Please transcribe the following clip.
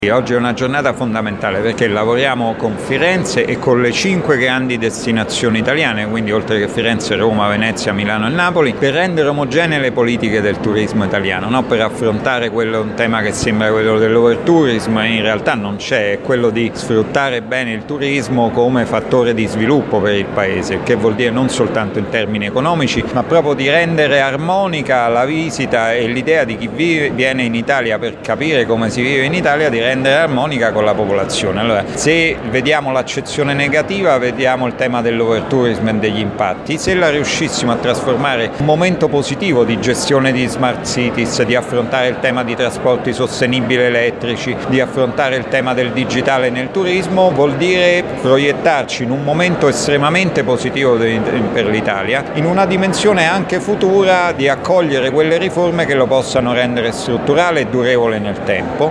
Oggi è una giornata fondamentale perché lavoriamo con Firenze e con le 5 grandi destinazioni italiane, quindi oltre che Firenze, Roma, Venezia, Milano e Napoli, per rendere omogenee le politiche del turismo italiano, no? Per affrontare un tema che sembra quello dell'overtourism, e in realtà non c'è, è quello di sfruttare bene il turismo come fattore di sviluppo per il paese, che vuol dire non soltanto in termini economici, ma proprio di rendere armonica la visita e l'idea di chi viene in Italia per capire come si vive in Italia, di rendere armonica con la popolazione. Allora, se vediamo l'accezione negativa, vediamo il tema dell'overtourism e degli impatti. Se la riuscissimo a trasformare in un momento positivo di gestione di smart cities, di affrontare il tema di trasporti sostenibili elettrici, di affrontare il tema del digitale nel turismo, vuol dire proiettarci in un momento estremamente positivo per l'Italia, in una dimensione anche futura di accogliere quelle riforme che lo possano rendere strutturale e durevole nel tempo.